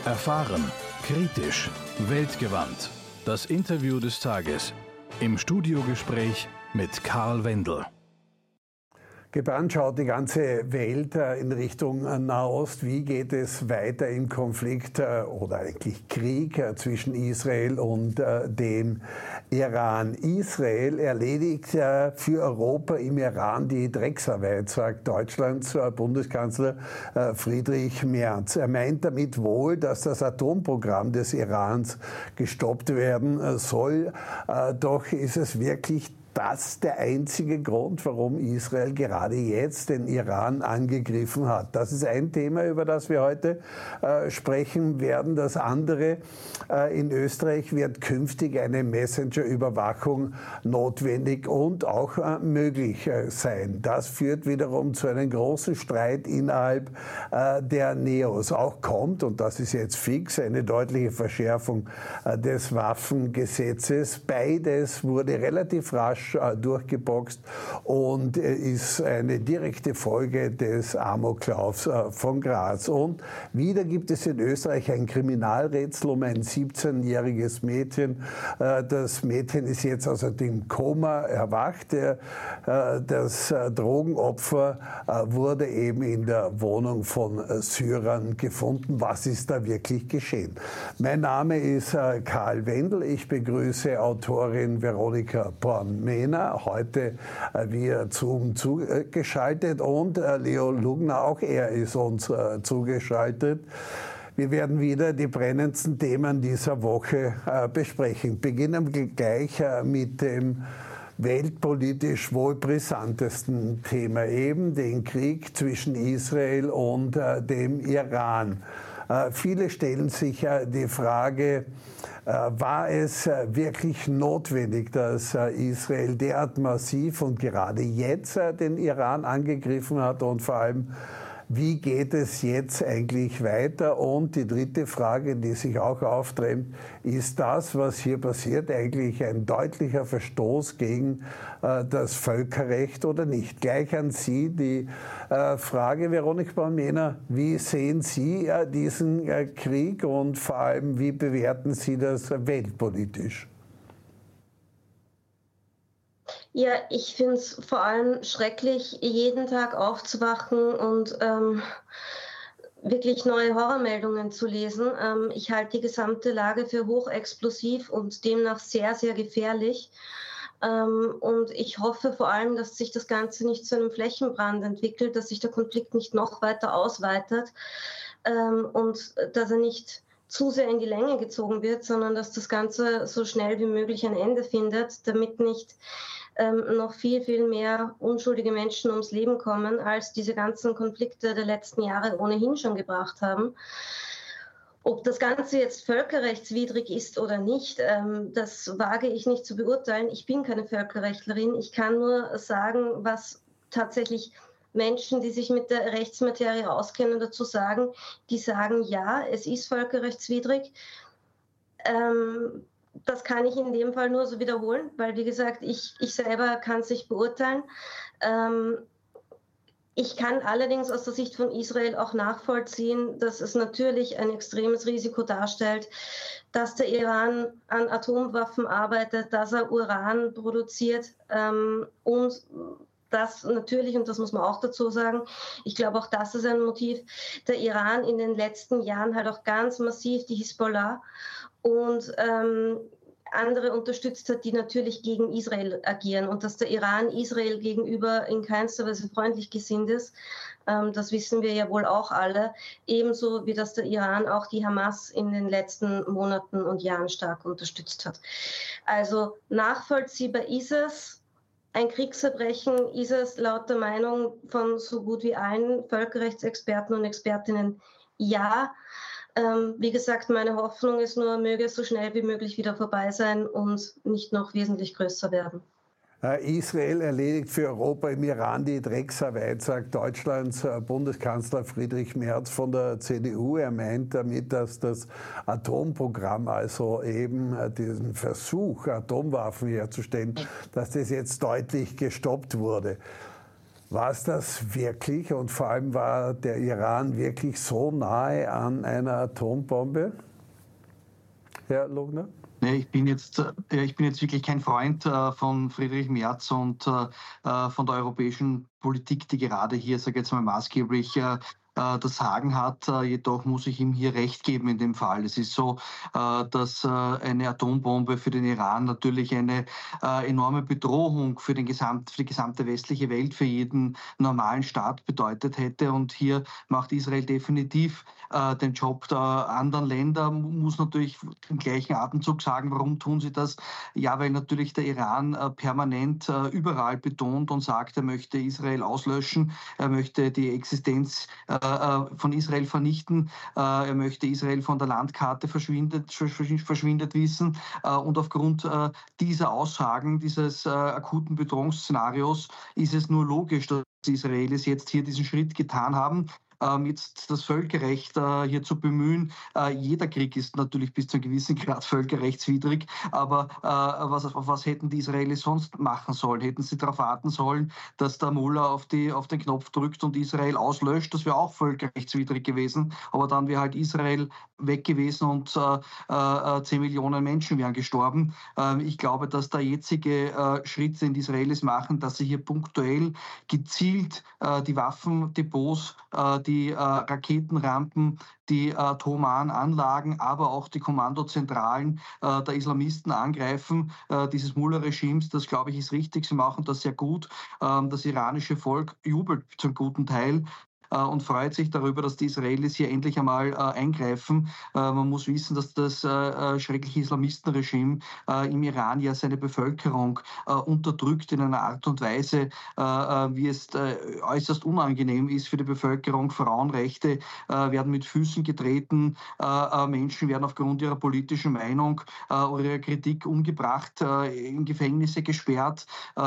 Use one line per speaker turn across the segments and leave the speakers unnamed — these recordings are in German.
Erfahren, kritisch, weltgewandt. Das Interview des Tages. Im Studiogespräch mit Karl Wendel.
Gebrannt schaut die ganze Welt in Richtung Nahost. Wie geht es weiter im Konflikt oder eigentlich Krieg zwischen Israel und dem Iran? Israel erledigt für Europa im Iran die Drecksarbeit, sagt Deutschlands Bundeskanzler Friedrich Merz. Er meint damit wohl, dass das Atomprogramm des Irans gestoppt werden soll. Doch ist es wirklich das der einzige Grund, warum Israel gerade jetzt den Iran angegriffen hat? Das ist ein Thema, über das wir heute sprechen werden. Das andere, in Österreich wird künftig eine Messenger-Überwachung notwendig und auch möglich sein. Das führt wiederum zu einem großen Streit innerhalb der Neos. Auch kommt, und das ist jetzt fix, eine deutliche Verschärfung des Waffengesetzes. Beides wurde relativ rasch durchgeboxt und ist eine direkte Folge des Amoklaufs von Graz. Und wieder gibt es in Österreich ein Kriminalrätsel um ein 17-jähriges Mädchen. Das Mädchen ist jetzt aus dem Koma erwacht. Das Drogenopfer wurde eben in der Wohnung von Syrern gefunden. Was ist da wirklich geschehen? Mein Name ist Karl Wendel. Ich begrüße Autorin Veronika Born-Mehner, heute via Zoom zugeschaltet, und Leo Lugner, auch er ist uns zugeschaltet. Wir werden wieder die brennendsten Themen dieser Woche besprechen. Beginnen wir gleich mit dem weltpolitisch wohl brisantesten Thema, eben den Krieg zwischen Israel und dem Iran. Viele stellen sich die Frage, war es wirklich notwendig, dass Israel derart massiv und gerade jetzt den Iran angegriffen hat, und vor allem, wie geht es jetzt eigentlich weiter? Und die dritte Frage, die sich auch aufdrängt, ist das, was hier passiert, eigentlich ein deutlicher Verstoß gegen das Völkerrecht oder nicht? Gleich an Sie die Frage, Veronika Born-Mehner, wie sehen Sie diesen Krieg und vor allem, wie bewerten Sie das weltpolitisch?
Ja, ich finde es vor allem schrecklich, jeden Tag aufzuwachen und wirklich neue Horrormeldungen zu lesen. Ich halte die gesamte Lage für hochexplosiv und demnach sehr, sehr gefährlich. Und ich hoffe vor allem, dass sich das Ganze nicht zu einem Flächenbrand entwickelt, dass sich der Konflikt nicht noch weiter ausweitet und dass er nicht zu sehr in die Länge gezogen wird, sondern dass das Ganze so schnell wie möglich ein Ende findet, damit nicht noch viel, viel mehr unschuldige Menschen ums Leben kommen, als diese ganzen Konflikte der letzten Jahre ohnehin schon gebracht haben. Ob das Ganze jetzt völkerrechtswidrig ist oder nicht, das wage ich nicht zu beurteilen. Ich bin keine Völkerrechtlerin. Ich kann nur sagen, was tatsächlich Menschen, die sich mit der Rechtsmaterie auskennen, dazu sagen. Die sagen, ja, es ist völkerrechtswidrig. Das kann ich in dem Fall nur so wiederholen, weil, wie gesagt, ich selber kann es nicht beurteilen. Ich kann allerdings aus der Sicht von Israel auch nachvollziehen, dass es natürlich ein extremes Risiko darstellt, dass der Iran an Atomwaffen arbeitet, dass er Uran produziert und das natürlich, und das muss man auch dazu sagen, ich glaube auch das ist ein Motiv, der Iran in den letzten Jahren halt auch ganz massiv die Hisbollah und andere unterstützt hat, die natürlich gegen Israel agieren, und dass der Iran Israel gegenüber in keinster Weise freundlich gesinnt ist, das wissen wir ja wohl auch alle, ebenso wie dass der Iran auch die Hamas in den letzten Monaten und Jahren stark unterstützt hat. Also nachvollziehbar ist es. Ein Kriegsverbrechen ist es laut der Meinung von so gut wie allen Völkerrechtsexperten und Expertinnen ja. Wie gesagt, meine Hoffnung ist nur, möge es so schnell wie möglich wieder vorbei sein und nicht noch wesentlich größer werden.
Israel erledigt für Europa im Iran die Drecksarbeit, sagt Deutschlands Bundeskanzler Friedrich Merz von der CDU. Er meint damit, dass das Atomprogramm, also eben diesen Versuch, Atomwaffen herzustellen, dass das jetzt deutlich gestoppt wurde. War es das wirklich und vor allem war der Iran wirklich so nahe an einer Atombombe? Herr Lugner?
Ja, ich bin jetzt wirklich kein Freund von Friedrich Merz und von der europäischen Politik, die gerade hier, sage ich jetzt mal, maßgeblich das Sagen hat. Jedoch muss ich ihm hier recht geben in dem Fall. Es ist so, dass eine Atombombe für den Iran natürlich eine enorme Bedrohung für die gesamte westliche Welt, für jeden normalen Staat bedeutet hätte. Und hier macht Israel definitiv den Job der anderen Länder, muss natürlich im gleichen Atemzug sagen, warum tun sie das? Ja, weil natürlich der Iran permanent überall betont und sagt, er möchte Israel auslöschen, er möchte die Existenz von Israel vernichten, er möchte Israel von der Landkarte verschwindet wissen. Und aufgrund dieser Aussagen, dieses akuten Bedrohungsszenarios, ist es nur logisch, dass die Israelis jetzt hier diesen Schritt getan haben. Jetzt das Völkerrecht hier zu bemühen. Jeder Krieg ist natürlich bis zu einem gewissen Grad völkerrechtswidrig, aber was hätten die Israelis sonst machen sollen? Hätten sie darauf warten sollen, dass der Mullah auf den Knopf drückt und Israel auslöscht? Das wäre auch völkerrechtswidrig gewesen, aber dann wäre halt Israel weg gewesen und 10 Millionen Menschen wären gestorben. Ich glaube, dass der jetzige Schritt, den die Israelis machen, dass sie hier punktuell gezielt die Waffendepots, die Raketenrampen, die atomaren Anlagen, aber auch die Kommandozentralen der Islamisten angreifen, dieses Mullah-Regimes. Das, glaube ich, ist richtig. Sie machen das sehr gut. Das iranische Volk jubelt zum guten Teil und freut sich darüber, dass die Israelis hier endlich einmal eingreifen. Man muss wissen, dass das schreckliche Islamistenregime im Iran ja seine Bevölkerung unterdrückt in einer Art und Weise, wie es äußerst unangenehm ist für die Bevölkerung. Frauenrechte werden mit Füßen getreten, Menschen werden aufgrund ihrer politischen Meinung oder ihrer Kritik umgebracht, in Gefängnisse gesperrt.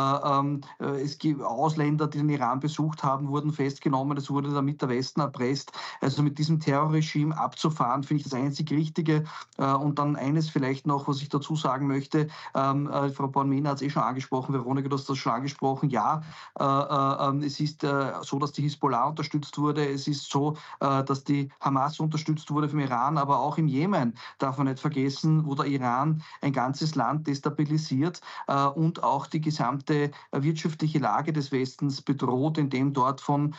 Es gibt Ausländer, die den Iran besucht haben, wurden festgenommen, es wurde damit der Westen erpresst. Also mit diesem Terrorregime abzufahren, finde ich das einzig Richtige. Und dann eines vielleicht noch, was ich dazu sagen möchte. Frau Born-Mehner hat es schon angesprochen, Veronika, du hast das schon angesprochen. Ja, es ist so, dass die Hisbollah unterstützt wurde. Es ist so, dass die Hamas unterstützt wurde vom Iran, aber auch im Jemen darf man nicht vergessen, wo der Iran ein ganzes Land destabilisiert und auch die gesamte wirtschaftliche Lage des Westens bedroht, indem dort von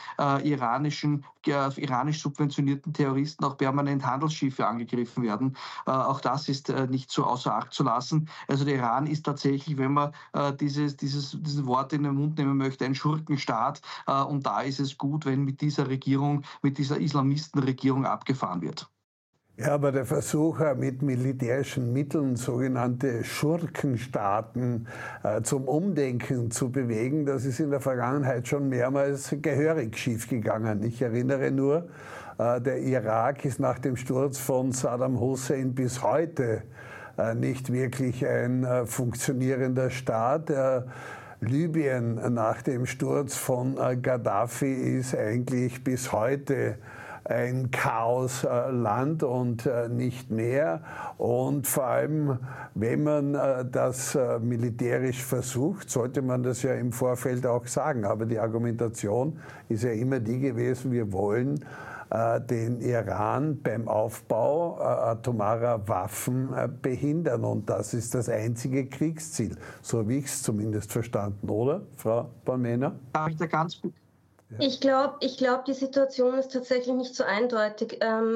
iranisch subventionierten Terroristen auch permanent Handelsschiffe angegriffen werden. Auch das ist nicht so außer Acht zu lassen. Also der Iran ist tatsächlich, wenn man dieses Wort in den Mund nehmen möchte, ein Schurkenstaat. Und da ist es gut, wenn mit dieser Regierung, mit dieser Islamistenregierung abgefahren wird.
Ja, aber der Versuch, mit militärischen Mitteln sogenannte Schurkenstaaten zum Umdenken zu bewegen, das ist in der Vergangenheit schon mehrmals gehörig schiefgegangen. Ich erinnere nur, der Irak ist nach dem Sturz von Saddam Hussein bis heute nicht wirklich ein funktionierender Staat. Libyen nach dem Sturz von Gaddafi ist eigentlich bis heute ein Chaosland und nicht mehr. Und vor allem, wenn man das militärisch versucht, sollte man das ja im Vorfeld auch sagen. Aber die Argumentation ist ja immer die gewesen, wir wollen den Iran beim Aufbau atomarer Waffen behindern. Und das ist das einzige Kriegsziel. So habe ich es zumindest verstanden, oder, Frau Born-Mehner?
Darf ich da ganz
Ich glaube, die Situation ist tatsächlich nicht so eindeutig.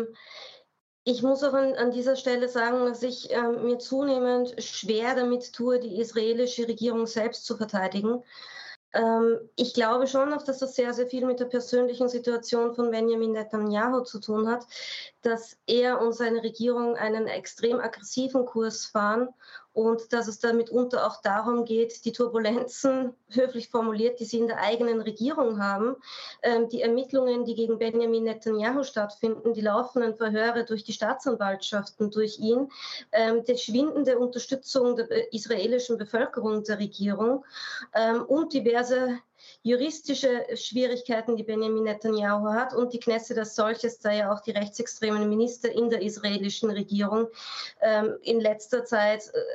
Ich muss auch an dieser Stelle sagen, dass ich mir zunehmend schwer damit tue, die israelische Regierung selbst zu verteidigen. Ich glaube schon auch, dass das sehr, sehr viel mit der persönlichen Situation von Benjamin Netanyahu zu tun hat, dass er und seine Regierung einen extrem aggressiven Kurs fahren und dass es da mitunter auch darum geht, die Turbulenzen, höflich formuliert, die sie in der eigenen Regierung haben, die Ermittlungen, die gegen Benjamin Netanyahu stattfinden, die laufenden Verhöre durch die Staatsanwaltschaften, durch ihn, die schwindende Unterstützung der israelischen Bevölkerung der Regierung und diverse juristische Schwierigkeiten, die Benjamin Netanyahu hat und die Knesset als solches, da ja auch die rechtsextremen Minister in der israelischen Regierung in letzter Zeit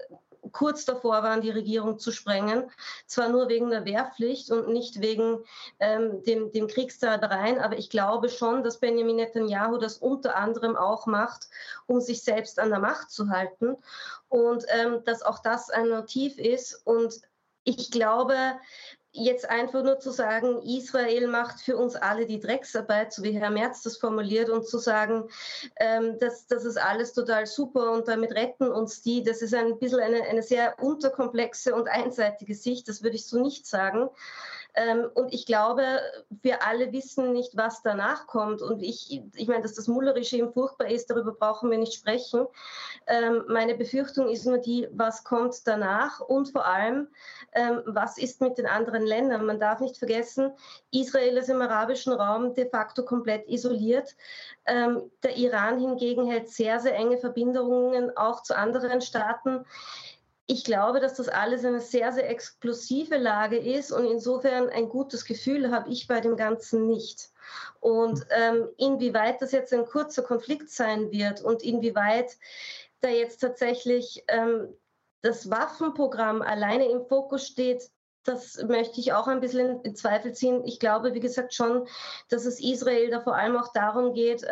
kurz davor waren, die Regierung zu sprengen. Zwar nur wegen der Wehrpflicht und nicht wegen dem Kriegstreibereien, aber ich glaube schon, dass Benjamin Netanyahu das unter anderem auch macht, um sich selbst an der Macht zu halten und dass auch das ein Motiv ist. Und ich glaube, jetzt einfach nur zu sagen, Israel macht für uns alle die Drecksarbeit, so wie Herr Merz das formuliert, und zu sagen, das ist alles total super und damit retten uns die, das ist ein bisschen eine sehr unterkomplexe und einseitige Sicht, das würde ich so nicht sagen. Und ich glaube, wir alle wissen nicht, was danach kommt. Und ich meine, dass das Mullah-Regime furchtbar ist, darüber brauchen wir nicht sprechen. Meine Befürchtung ist nur die, was kommt danach und vor allem, was ist mit den anderen Ländern? Man darf nicht vergessen, Israel ist im arabischen Raum de facto komplett isoliert. Der Iran hingegen hält sehr, sehr enge Verbindungen auch zu anderen Staaten. Ich glaube, dass das alles eine sehr, sehr explosive Lage ist und insofern ein gutes Gefühl habe ich bei dem Ganzen nicht. Und inwieweit das jetzt ein kurzer Konflikt sein wird und inwieweit da jetzt tatsächlich das Waffenprogramm alleine im Fokus steht, das möchte ich auch ein bisschen in Zweifel ziehen. Ich glaube, wie gesagt, schon, dass es Israel da vor allem auch darum geht,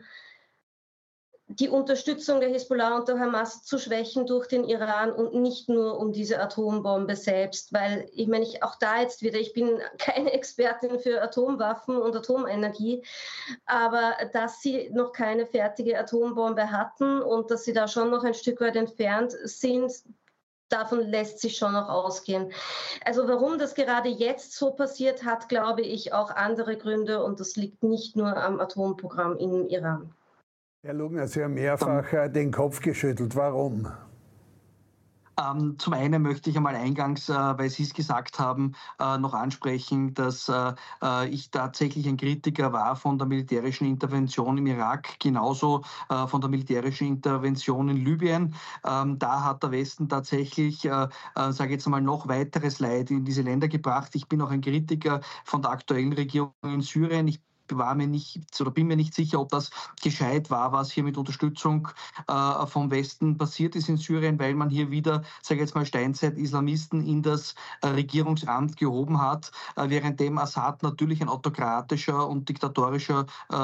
die Unterstützung der Hisbollah und der Hamas zu schwächen durch den Iran und nicht nur um diese Atombombe selbst. Weil ich meine, auch da jetzt wieder, ich bin keine Expertin für Atomwaffen und Atomenergie, aber dass sie noch keine fertige Atombombe hatten und dass sie da schon noch ein Stück weit entfernt sind, davon lässt sich schon noch ausgehen. Also warum das gerade jetzt so passiert, hat, glaube ich, auch andere Gründe und das liegt nicht nur am Atomprogramm im Iran.
Herr Lugner, Sie haben mehrfach den Kopf geschüttelt. Warum?
Zum einen möchte ich einmal eingangs, weil Sie es gesagt haben, noch ansprechen, dass ich tatsächlich ein Kritiker war von der militärischen Intervention im Irak, genauso von der militärischen Intervention in Libyen. Da hat der Westen tatsächlich, sage ich jetzt einmal, noch weiteres Leid in diese Länder gebracht. Ich bin auch ein Kritiker von der aktuellen Regierung in Syrien. Ich bin mir nicht sicher, ob das gescheit war, was hier mit Unterstützung vom Westen passiert ist in Syrien, weil man hier wieder, sage ich jetzt mal, Steinzeit-Islamisten in das Regierungsamt gehoben hat, währenddem Assad natürlich ein autokratischer und diktatorischer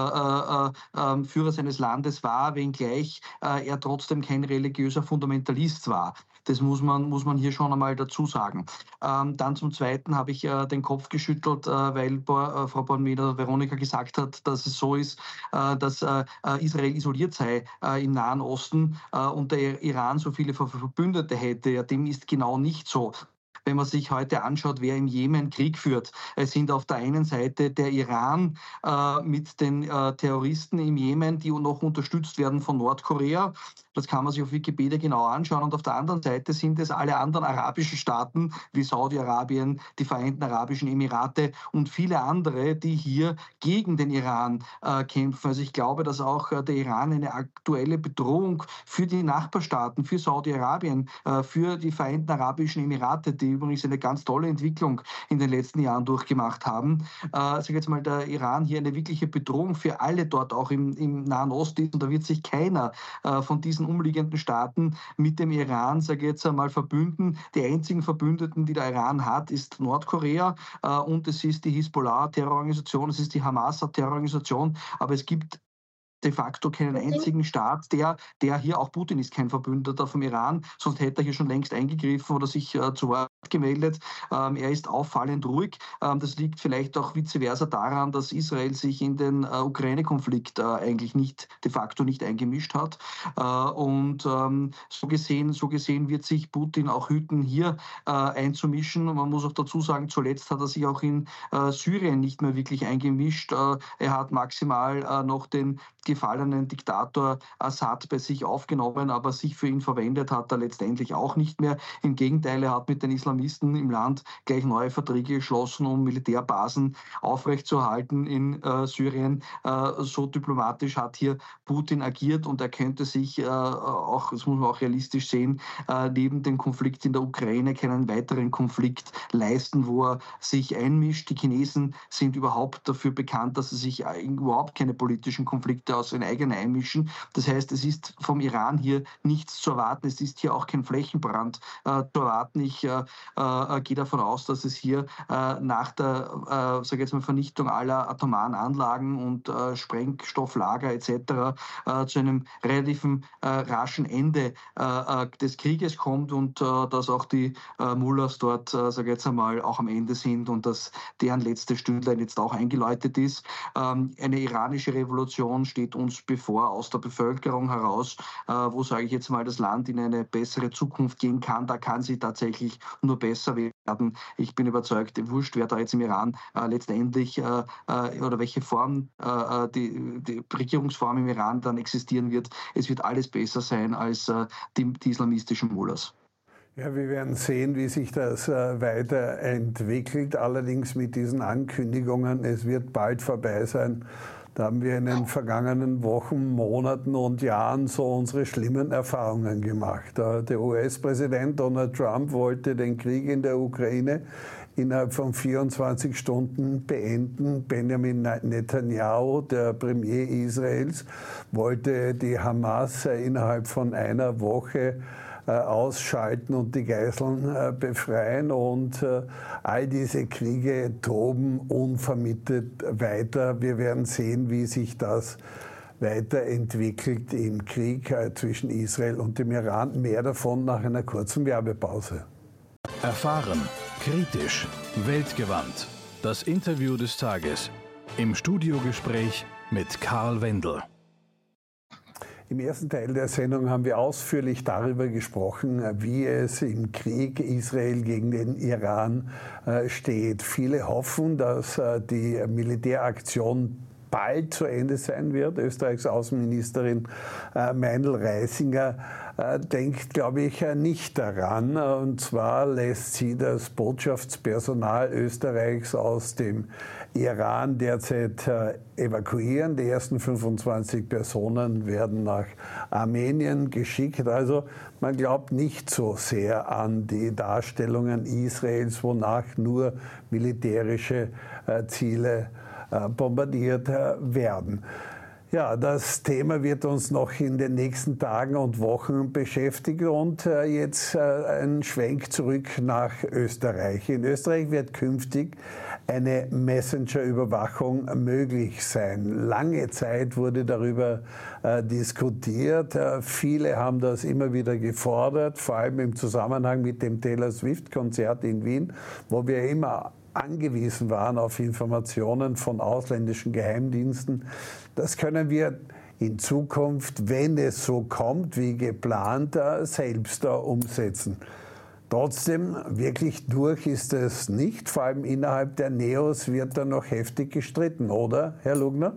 Führer seines Landes war, wenngleich er trotzdem kein religiöser Fundamentalist war. Das muss man hier schon einmal dazu sagen. Dann zum Zweiten habe ich den Kopf geschüttelt, weil Frau Bornmeder Veronika gesagt hat, dass es so ist, dass Israel isoliert sei im Nahen Osten und der Iran so viele Verbündete hätte. Ja, dem ist genau nicht so. Wenn man sich heute anschaut, wer im Jemen Krieg führt. Es sind auf der einen Seite der Iran mit den Terroristen im Jemen, die noch unterstützt werden von Nordkorea. Das kann man sich auf Wikipedia genau anschauen. Und auf der anderen Seite sind es alle anderen arabischen Staaten wie Saudi-Arabien, die Vereinten Arabischen Emirate und viele andere, die hier gegen den Iran kämpfen. Also ich glaube, dass auch der Iran eine aktuelle Bedrohung für die Nachbarstaaten, für Saudi-Arabien, für die Vereinten Arabischen Emirate, die übrigens eine ganz tolle Entwicklung in den letzten Jahren durchgemacht haben. Sag jetzt mal, der Iran hier eine wirkliche Bedrohung für alle dort auch im Nahen Osten ist. Und da wird sich keiner von diesen umliegenden Staaten mit dem Iran, sage ich jetzt einmal, verbünden. Die einzigen Verbündeten, die der Iran hat, ist Nordkorea und es ist die Hisbollah-Terrororganisation, es ist die Hamas-Terrororganisation, aber es gibt de facto keinen einzigen Staat, der hier, auch Putin ist kein Verbündeter vom Iran, sonst hätte er hier schon längst eingegriffen oder sich zu Wort gemeldet. Er ist auffallend ruhig. Das liegt vielleicht auch vice versa daran, dass Israel sich in den Ukraine-Konflikt eigentlich de facto nicht eingemischt hat. Und so gesehen wird sich Putin auch hüten, hier einzumischen. Man muss auch dazu sagen, zuletzt hat er sich auch in Syrien nicht mehr wirklich eingemischt. Er hat maximal noch den gefallenen Diktator Assad bei sich aufgenommen, aber sich für ihn verwendet hat er letztendlich auch nicht mehr. Im Gegenteil, er hat mit den Islamisten Islamisten im Land gleich neue Verträge geschlossen, um Militärbasen aufrechtzuerhalten in Syrien. So diplomatisch hat hier Putin agiert und er könnte sich auch, das muss man auch realistisch sehen, neben dem Konflikt in der Ukraine keinen weiteren Konflikt leisten, wo er sich einmischt. Die Chinesen sind überhaupt dafür bekannt, dass sie sich überhaupt keine politischen Konflikte aus den eigenen einmischen. Das heißt, es ist vom Iran hier nichts zu erwarten. Es ist hier auch kein Flächenbrand zu erwarten. Ich gehe davon aus, dass es hier nach der Vernichtung aller atomaren Anlagen und Sprengstofflager etc. zu einem relativen raschen Ende des Krieges kommt und dass auch die Mullahs dort, auch am Ende sind und dass deren letzte Stündlein jetzt auch eingeläutet ist. Eine iranische Revolution steht uns bevor aus der Bevölkerung heraus, wo, sage ich jetzt mal, das Land in eine bessere Zukunft gehen kann. Da kann sie tatsächlich nur besser werden. Ich bin überzeugt, wurscht, wer da jetzt im Iran letztendlich oder welche Form die Regierungsform im Iran dann existieren wird. Es wird alles besser sein als die islamistischen Mullahs.
Ja, wir werden sehen, wie sich das weiterentwickelt. Allerdings mit diesen Ankündigungen, es wird bald vorbei sein. Da haben wir in den vergangenen Wochen, Monaten und Jahren so unsere schlimmen Erfahrungen gemacht. Der US-Präsident Donald Trump wollte den Krieg in der Ukraine innerhalb von 24 Stunden beenden. Benjamin Netanyahu, der Premier Israels, wollte die Hamas innerhalb von einer Woche ausschalten und die Geiseln befreien. Und all diese Kriege toben unvermittelt weiter. Wir werden sehen, wie sich das weiterentwickelt im Krieg zwischen Israel und dem Iran. Mehr davon nach einer kurzen Werbepause.
Erfahren, kritisch, weltgewandt. Das Interview des Tages im Studiogespräch mit Karl Wendel.
Im ersten Teil der Sendung haben wir ausführlich darüber gesprochen, wie es im Krieg Israel gegen den Iran steht. Viele hoffen, dass die Militäraktion bald zu Ende sein wird. Österreichs Außenministerin Meindl-Reisinger denkt, glaube ich, nicht daran. Und zwar lässt sie das Botschaftspersonal Österreichs aus dem Iran derzeit evakuieren. Die ersten 25 Personen werden nach Armenien geschickt. Also man glaubt nicht so sehr an die Darstellungen Israels, wonach nur militärische Ziele bombardiert werden. Ja, das Thema wird uns noch in den nächsten Tagen und Wochen beschäftigen. Und jetzt ein Schwenk zurück nach Österreich. In Österreich wird künftig eine Messenger-Überwachung möglich sein. Lange Zeit wurde darüber diskutiert. Viele haben das immer wieder gefordert, vor allem im Zusammenhang mit dem Taylor Swift-Konzert in Wien, wo wir immer angewiesen waren auf Informationen von ausländischen Geheimdiensten. Das können wir in Zukunft, wenn es so kommt wie geplant, selbst umsetzen. Trotzdem, wirklich durch ist es nicht. Vor allem innerhalb der NEOS wird da noch heftig gestritten, oder, Herr Lugner?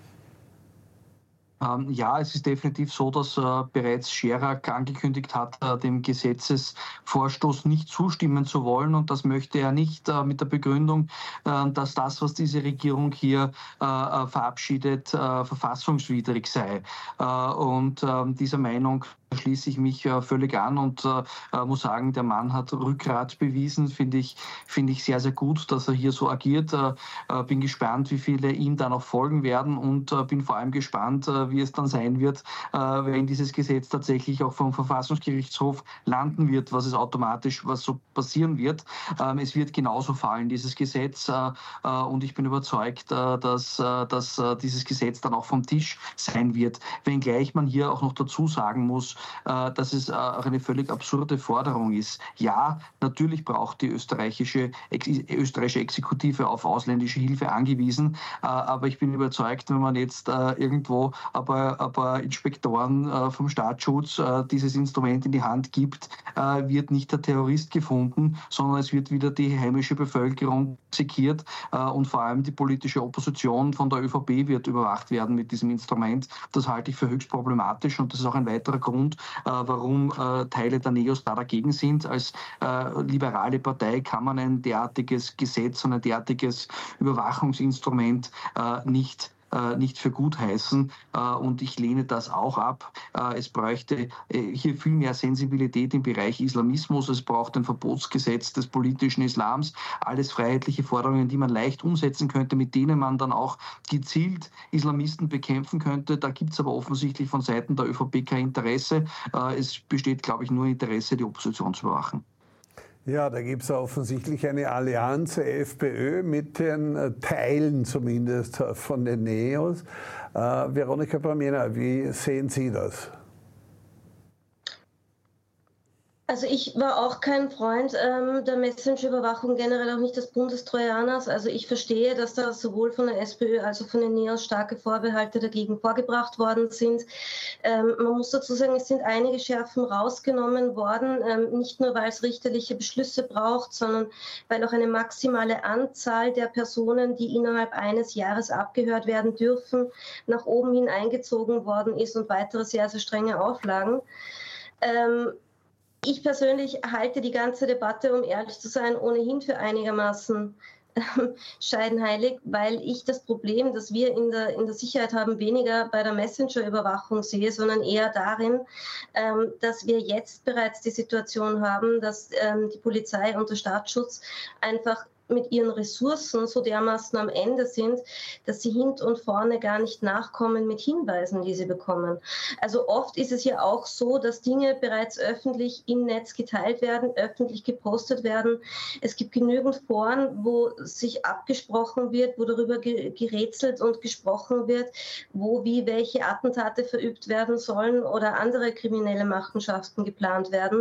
Ja, es ist definitiv so, dass bereits Scherak angekündigt hat, dem Gesetzesvorstoß nicht zustimmen zu wollen. Und das möchte er nicht mit der Begründung, dass das, was diese Regierung hier verabschiedet, verfassungswidrig sei. Und dieser Meinung schließe ich mich völlig an und muss sagen, der Mann hat Rückgrat bewiesen, finde ich sehr, sehr gut, dass er hier so agiert. Bin gespannt, wie viele ihm da noch folgen werden und bin vor allem gespannt, wie es dann sein wird, wenn dieses Gesetz tatsächlich auch vom Verfassungsgerichtshof landen wird, was so passieren wird. Es wird genauso fallen, dieses Gesetz, und ich bin überzeugt, dass dieses Gesetz dann auch vom Tisch sein wird, wenngleich man hier auch noch dazu sagen muss, dass es auch eine völlig absurde Forderung ist. Ja, natürlich braucht die österreichische Exekutive auf ausländische Hilfe angewiesen, aber ich bin überzeugt, wenn man jetzt irgendwo aber Inspektoren vom Staatsschutz dieses Instrument in die Hand gibt, wird nicht der Terrorist gefunden, sondern es wird wieder die heimische Bevölkerung sekiert und vor allem die politische Opposition von der ÖVP wird überwacht werden mit diesem Instrument. Das halte ich für höchst problematisch und das ist auch ein weiterer Grund, Grund, warum Teile der Neos da dagegen sind. Als liberale Partei kann man ein derartiges Gesetz und ein derartiges Überwachungsinstrument nicht für gut heißen, und ich lehne das auch ab. Es bräuchte hier viel mehr Sensibilität im Bereich Islamismus, es braucht ein Verbotsgesetz des politischen Islams, alles freiheitliche Forderungen, die man leicht umsetzen könnte, mit denen man dann auch gezielt Islamisten bekämpfen könnte. Da gibt es aber offensichtlich von Seiten der ÖVP kein Interesse. Es besteht, glaube ich, nur Interesse, die Opposition zu überwachen.
Ja, da gibt es offensichtlich eine Allianz FPÖ mit den Teilen zumindest von den Neos. Veronika Bramena, wie sehen Sie das?
Also ich war auch kein Freund der Messenger-Überwachung, generell auch nicht des Bundestrojaners. Also ich verstehe, dass da sowohl von der SPÖ als auch von den Neos starke Vorbehalte dagegen vorgebracht worden sind. Man muss dazu sagen, es sind einige Schärfen rausgenommen worden, nicht nur, weil es richterliche Beschlüsse braucht, sondern weil auch eine maximale Anzahl der Personen, die innerhalb eines Jahres abgehört werden dürfen, nach oben hin eingezogen worden ist und weitere sehr, sehr strenge Auflagen. Ich persönlich halte die ganze Debatte, um ehrlich zu sein, ohnehin für einigermaßen scheidenheilig, weil ich das Problem, das wir in der Sicherheit haben, weniger bei der Messenger-Überwachung sehe, sondern eher darin, dass wir jetzt bereits die Situation haben, dass die Polizei und der Staatsschutz einfach mit ihren Ressourcen so dermaßen am Ende sind, dass sie hinten und vorne gar nicht nachkommen mit Hinweisen, die sie bekommen. Also oft ist es ja auch so, dass Dinge bereits öffentlich im Netz geteilt werden, öffentlich gepostet werden. Es gibt genügend Foren, wo sich abgesprochen wird, wo darüber gerätselt und gesprochen wird, wo wie welche Attentate verübt werden sollen oder andere kriminelle Machenschaften geplant werden.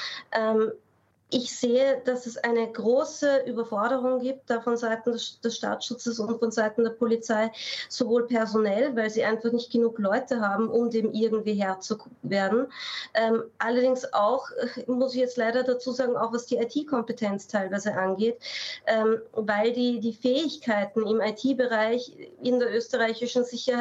Ich sehe, dass es eine große Überforderung gibt, da von Seiten des Staatsschutzes und von Seiten der Polizei, sowohl personell, weil sie einfach nicht genug Leute haben, um dem irgendwie Herr zu werden. Allerdings auch, muss ich jetzt leider dazu sagen, auch was die IT-Kompetenz teilweise angeht, weil die Fähigkeiten im IT-Bereich in der österreichischen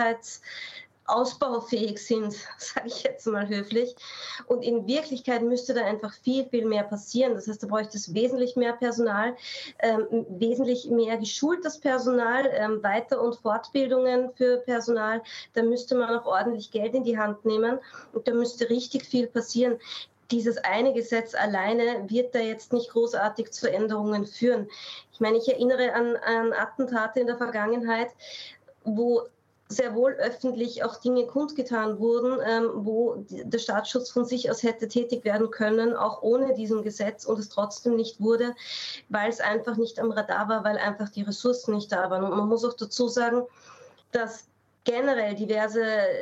ausbaufähig sind, sage ich jetzt mal höflich. Und in Wirklichkeit müsste da einfach viel, viel mehr passieren. Das heißt, da bräuchte es wesentlich mehr Personal, wesentlich mehr geschultes Personal, Weiter- und Fortbildungen für Personal. Da müsste man auch ordentlich Geld in die Hand nehmen und da müsste richtig viel passieren. Dieses eine Gesetz alleine wird da jetzt nicht großartig zu Änderungen führen. Ich meine, ich erinnere an Attentate in der Vergangenheit, wo sehr wohl öffentlich auch Dinge kundgetan wurden, wo der Staatsschutz von sich aus hätte tätig werden können, auch ohne diesem Gesetz, und es trotzdem nicht wurde, weil es einfach nicht am Radar war, weil einfach die Ressourcen nicht da waren. Und man muss auch dazu sagen, dass generell diverse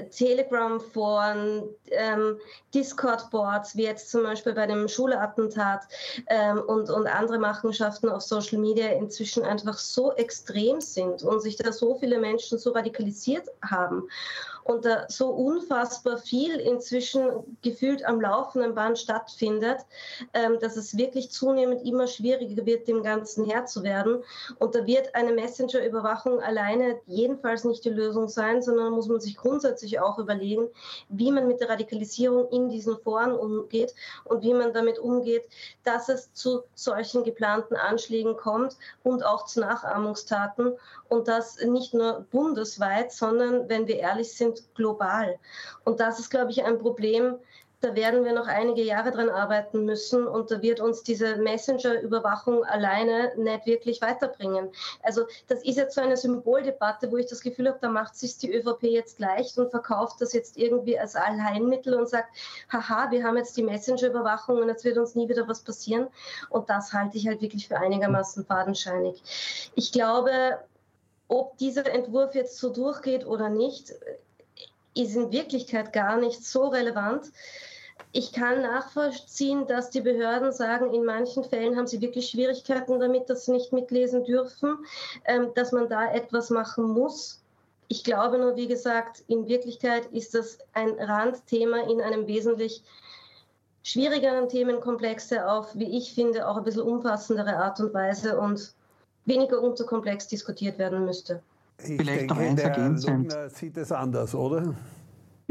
Telegram-Foren, Discord-Boards, wie jetzt zum Beispiel bei dem Schule-Attentat und andere Machenschaften auf Social Media inzwischen einfach so extrem sind und sich da so viele Menschen so radikalisiert haben und da so unfassbar viel inzwischen gefühlt am laufenden Band stattfindet, dass es wirklich zunehmend immer schwieriger wird, dem Ganzen Herr zu werden. Und da wird eine Messenger-Überwachung alleine jedenfalls nicht die Lösung sein, sondern muss man sich grundsätzlich auch überlegen, wie man mit der Radikalisierung in diesen Foren umgeht und wie man damit umgeht, dass es zu solchen geplanten Anschlägen kommt und auch zu Nachahmungstaten, und das nicht nur bundesweit, sondern, wenn wir ehrlich sind, global. Und das ist, glaube ich, ein Problem, da werden wir noch einige Jahre dran arbeiten müssen, und da wird uns diese Messenger-Überwachung alleine nicht wirklich weiterbringen. Also das ist jetzt so eine Symboldebatte, wo ich das Gefühl habe, da macht sich die ÖVP jetzt leicht und verkauft das jetzt irgendwie als Allheilmittel und sagt, haha, wir haben jetzt die Messenger-Überwachung und jetzt wird uns nie wieder was passieren. Und das halte ich halt wirklich für einigermaßen fadenscheinig. Ich glaube, ob dieser Entwurf jetzt so durchgeht oder nicht, ist in Wirklichkeit gar nicht so relevant. Ich kann nachvollziehen, dass die Behörden sagen, in manchen Fällen haben sie wirklich Schwierigkeiten damit, dass sie nicht mitlesen dürfen, dass man da etwas machen muss. Ich glaube nur, wie gesagt, in Wirklichkeit ist das ein Randthema in einem wesentlich schwierigeren Themenkomplex, der auf, wie ich finde, auch ein bisschen umfassendere Art und Weise und weniger unterkomplex diskutiert werden müsste.
Ich denke, der Lugner sieht es anders, oder?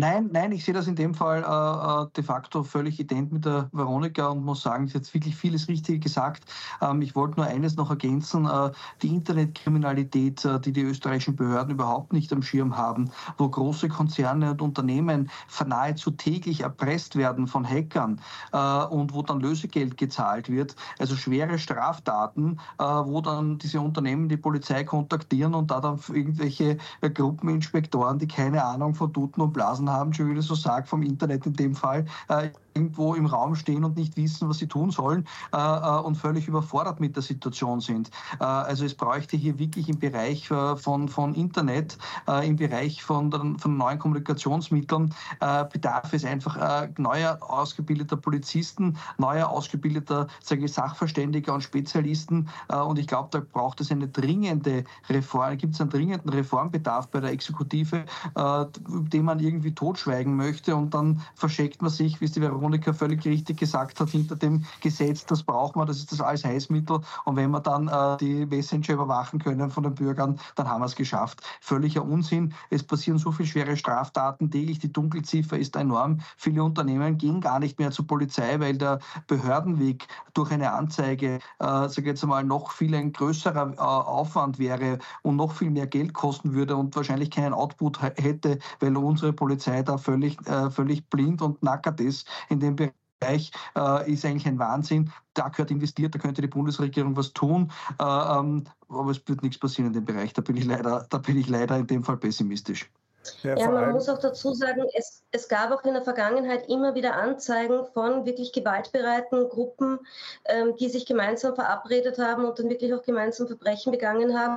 Nein, ich sehe das in dem Fall de facto völlig ident mit der Veronika und muss sagen, sie hat jetzt wirklich vieles Richtige gesagt. Ich wollte nur eines noch ergänzen, die Internetkriminalität, die österreichischen Behörden überhaupt nicht am Schirm haben, wo große Konzerne und Unternehmen nahezu täglich erpresst werden von Hackern und wo dann Lösegeld gezahlt wird, also schwere Straftaten, wo dann diese Unternehmen die Polizei kontaktieren und da dann irgendwelche Gruppeninspektoren, die keine Ahnung von Tuten und Blasen haben, schon wieder so sagt, vom Internet in dem Fall, irgendwo im Raum stehen und nicht wissen, was sie tun sollen und völlig überfordert mit der Situation sind. Also es bräuchte hier wirklich im Bereich von Internet, im Bereich von neuen Kommunikationsmitteln, bedarf es einfach neuer ausgebildeter Polizisten, neuer ausgebildeter Sachverständiger und Spezialisten. Und ich glaube, da braucht es eine dringende Reform, gibt es einen dringenden Reformbedarf bei der Exekutive, den man irgendwie totschweigen möchte und dann verscheckt man sich, wie es die Veronika völlig richtig gesagt hat, hinter dem Gesetz, das braucht man, das ist das alles Heißmittel und wenn wir dann die Messenger überwachen können von den Bürgern, dann haben wir es geschafft. Völliger Unsinn, es passieren so viele schwere Straftaten täglich, die Dunkelziffer ist enorm, viele Unternehmen gehen gar nicht mehr zur Polizei, weil der Behördenweg durch eine Anzeige, sage jetzt mal, noch viel ein größerer Aufwand wäre und noch viel mehr Geld kosten würde und wahrscheinlich keinen Output hätte, weil unsere Polizei da völlig blind und nackert ist. In dem Bereich ist eigentlich ein Wahnsinn. Da gehört investiert, da könnte die Bundesregierung was tun, aber es wird nichts passieren in dem Bereich. Da bin ich leider in dem Fall pessimistisch.
Ja, man muss auch dazu sagen, es gab auch in der Vergangenheit immer wieder Anzeigen von wirklich gewaltbereiten Gruppen, die sich gemeinsam verabredet haben und dann wirklich auch gemeinsam Verbrechen begangen haben.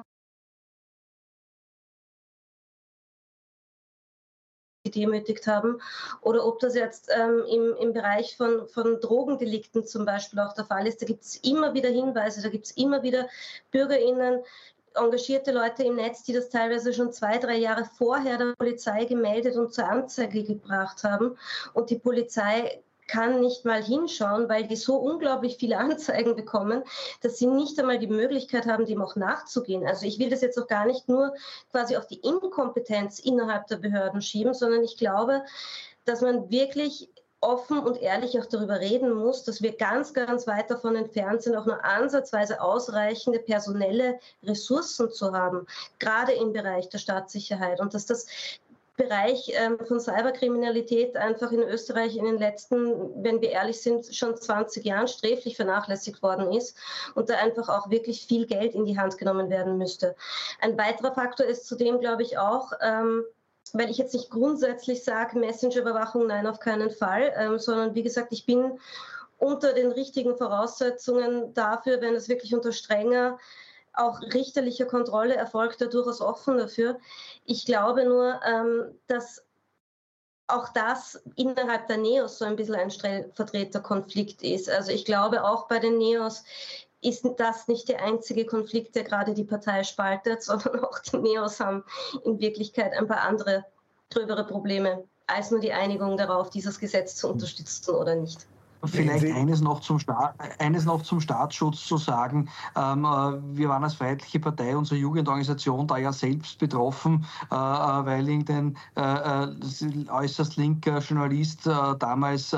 Gedemütigt haben oder ob das jetzt im Bereich von Drogendelikten zum Beispiel auch der Fall ist. Da gibt es immer wieder Hinweise, da gibt es immer wieder BürgerInnen, engagierte Leute im Netz, die das teilweise schon 2-3 Jahre vorher der Polizei gemeldet und zur Anzeige gebracht haben. Und die Polizei kann nicht mal hinschauen, weil die so unglaublich viele Anzeigen bekommen, dass sie nicht einmal die Möglichkeit haben, dem auch nachzugehen. Also ich will das jetzt auch gar nicht nur quasi auf die Inkompetenz innerhalb der Behörden schieben, sondern ich glaube, dass man wirklich offen und ehrlich auch darüber reden muss, dass wir ganz, ganz weit davon entfernt sind, auch nur ansatzweise ausreichende personelle Ressourcen zu haben, gerade im Bereich der Staatssicherheit. Und dass das Bereich von Cyberkriminalität einfach in Österreich in den letzten, wenn wir ehrlich sind, schon 20 Jahren sträflich vernachlässigt worden ist und da einfach auch wirklich viel Geld in die Hand genommen werden müsste. Ein weiterer Faktor ist zudem, glaube ich, auch, weil ich jetzt nicht grundsätzlich sage, Messenger-Überwachung, nein, auf keinen Fall, sondern wie gesagt, ich bin unter den richtigen Voraussetzungen dafür, wenn es wirklich unter strenger auch richterlicher Kontrolle erfolgt, da durchaus offen dafür. Ich glaube nur, dass auch das innerhalb der NEOS so ein bisschen ein Stellvertreterkonflikt ist. Also ich glaube, auch bei den NEOS ist das nicht der einzige Konflikt, der gerade die Partei spaltet, sondern auch die NEOS haben in Wirklichkeit ein paar andere, gröbere Probleme, als nur die Einigung darauf, dieses Gesetz zu unterstützen oder nicht.
Vielleicht eines noch zum Staatsschutz zu sagen. Wir waren als Freiheitliche Partei, unsere Jugendorganisation, da ja selbst betroffen, weil irgendein äußerst linker Journalist damals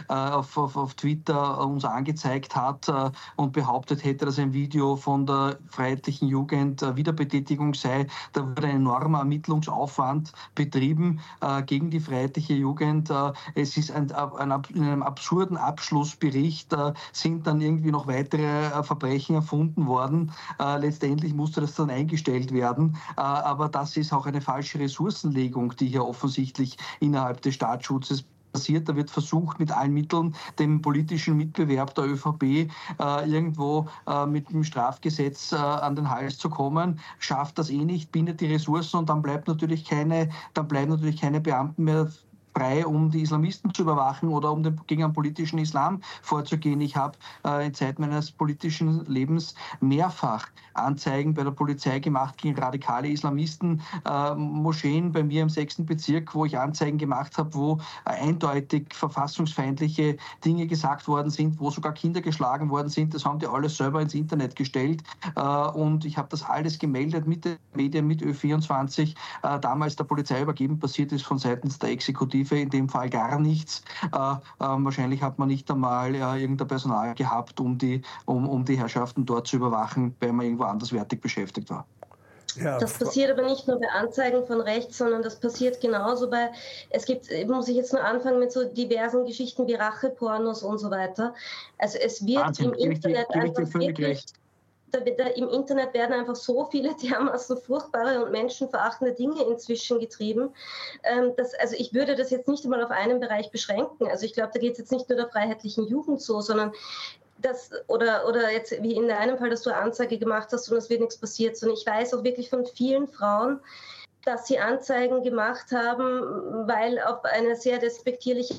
auf Twitter uns angezeigt hat und behauptet hätte, dass ein Video von der Freiheitlichen Jugend Wiederbetätigung sei. Da wurde ein enormer Ermittlungsaufwand betrieben gegen die Freiheitliche Jugend. Es ist in einem absurden Abschlussbericht sind dann irgendwie noch weitere Verbrechen erfunden worden. Letztendlich musste das dann eingestellt werden. Aber das ist auch eine falsche Ressourcenlegung, die hier offensichtlich innerhalb des Staatsschutzes passiert. Da wird versucht, mit allen Mitteln dem politischen Mitbewerb der ÖVP irgendwo mit dem Strafgesetz an den Hals zu kommen, schafft das nicht, bindet die Ressourcen und dann bleiben natürlich keine Beamten mehr frei, um die Islamisten zu überwachen oder gegen einen politischen Islam vorzugehen. Ich habe in Zeit meines politischen Lebens mehrfach Anzeigen bei der Polizei gemacht gegen radikale Islamisten, Moscheen bei mir im 6. Bezirk, wo ich Anzeigen gemacht habe, wo eindeutig verfassungsfeindliche Dinge gesagt worden sind, wo sogar Kinder geschlagen worden sind. Das haben die alles selber ins Internet gestellt. Und ich habe das alles gemeldet mit den Medien, mit Ö24, damals der Polizei übergeben. Passiert ist von seitens der Exekutive in dem Fall gar nichts. Wahrscheinlich hat man nicht einmal irgendein Personal gehabt, um die Herrschaften dort zu überwachen, weil man irgendwo anderswertig beschäftigt war.
Ja. Das passiert aber nicht nur bei Anzeigen von rechts, sondern das passiert genauso bei, muss ich jetzt nur anfangen mit so diversen Geschichten wie Rachepornos und so weiter. Also es wird
Wahnsinn,
im Internet einfach wirklich, im Internet werden einfach so viele dermaßen furchtbare und menschenverachtende Dinge inzwischen getrieben. Also ich würde das jetzt nicht einmal auf einen Bereich beschränken. Also ich glaube, da geht es jetzt nicht nur der freiheitlichen Jugend so, sondern oder jetzt wie in einem Fall, dass du eine Anzeige gemacht hast und es wird nichts passiert, sondern ich weiß auch wirklich von vielen Frauen, dass sie Anzeigen gemacht haben, weil auf eine sehr despektierliche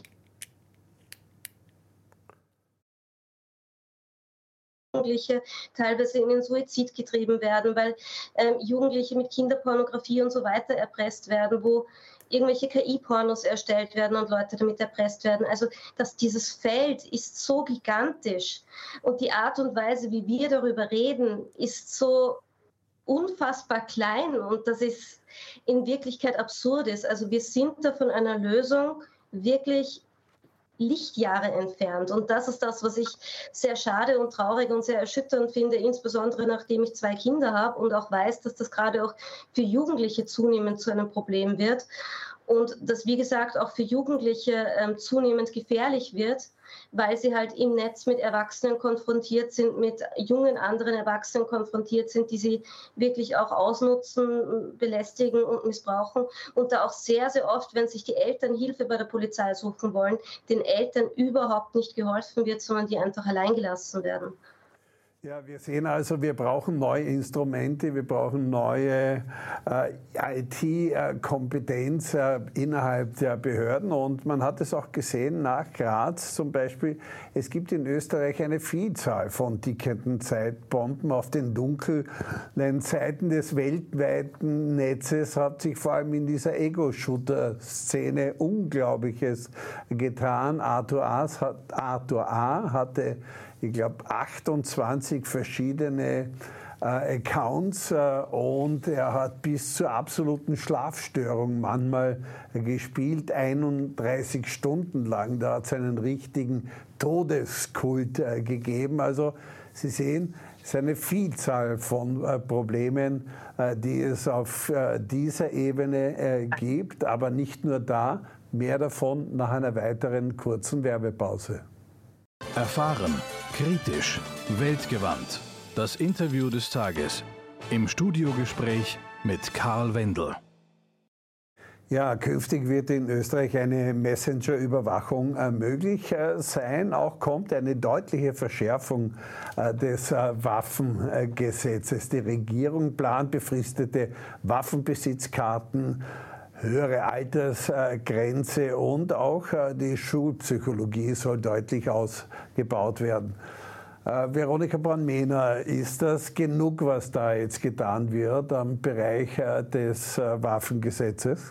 Jugendliche teilweise in den Suizid getrieben werden, weil Jugendliche mit Kinderpornografie und so weiter erpresst werden, wo irgendwelche KI-Pornos erstellt werden und Leute damit erpresst werden. Also dieses Feld ist so gigantisch und die Art und Weise, wie wir darüber reden, ist so unfassbar klein und das ist in Wirklichkeit absurd ist. Also wir sind da von einer Lösung wirklich Lichtjahre entfernt. Und das ist das, was ich sehr schade und traurig und sehr erschütternd finde, insbesondere nachdem ich 2 Kinder habe und auch weiß, dass das gerade auch für Jugendliche zunehmend zu einem Problem wird. Und das, wie gesagt, auch für Jugendliche zunehmend gefährlich wird, weil sie halt im Netz mit Erwachsenen konfrontiert sind, mit jungen anderen Erwachsenen konfrontiert sind, die sie wirklich auch ausnutzen, belästigen und missbrauchen. Und da auch sehr, sehr oft, wenn sich die Eltern Hilfe bei der Polizei suchen wollen, den Eltern überhaupt nicht geholfen wird, sondern die einfach allein gelassen werden.
Ja, wir sehen also, wir brauchen neue Instrumente, wir brauchen neue IT-Kompetenz innerhalb der Behörden und man hat es auch gesehen nach Graz zum Beispiel. Es gibt in Österreich eine Vielzahl von tickenden Zeitbomben auf den dunklen Seiten des weltweiten Netzes. Hat sich vor allem in dieser Ego-Shooter-Szene Unglaubliches getan. Arthur A. hatte, ich glaube, 28 verschiedene Accounts und er hat bis zur absoluten Schlafstörung manchmal gespielt, 31 Stunden lang. Da hat es einen richtigen Todeskult gegeben. Also Sie sehen, es ist eine Vielzahl von Problemen, die es auf dieser Ebene gibt, aber nicht nur da. Mehr davon nach einer weiteren kurzen Werbepause.
Erfahren, kritisch, weltgewandt. Das Interview des Tages im Studiogespräch mit Karl Wendel.
Ja, künftig wird in Österreich eine Messenger-Überwachung möglich sein. Auch kommt eine deutliche Verschärfung des Waffengesetzes. Die Regierung plant befristete Waffenbesitzkarten, höhere Altersgrenze und auch die Schulpsychologie soll deutlich ausgebaut werden. Veronika Braun-Mehner, ist das genug, was da jetzt getan wird am Bereich des Waffengesetzes?